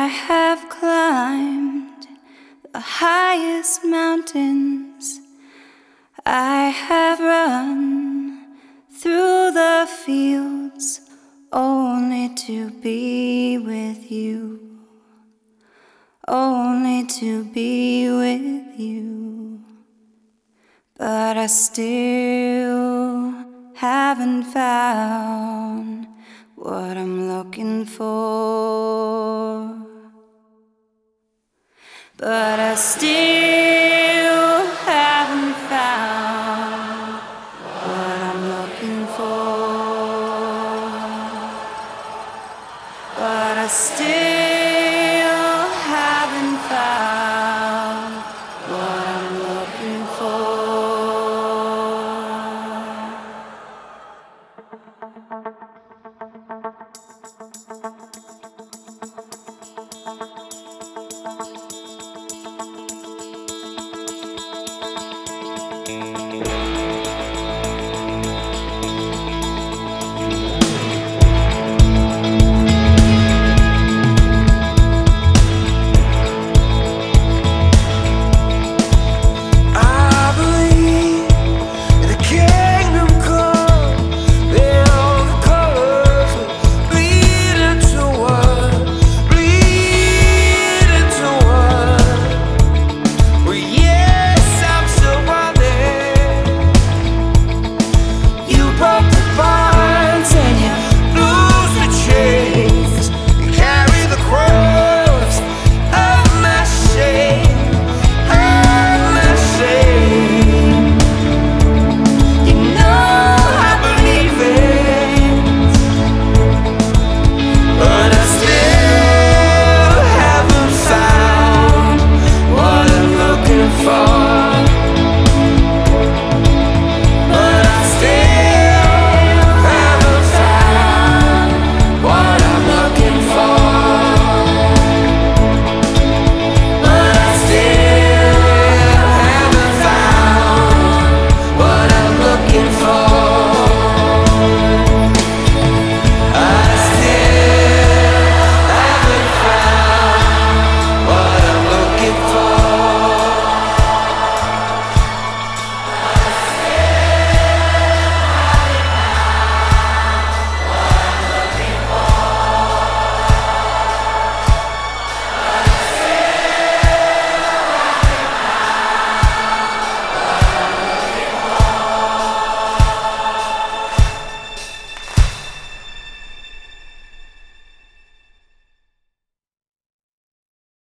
have climbed the highest mountains. I have run through the fields only to be with you. Only to be with you. But I still haven't found what I'm looking for. But I still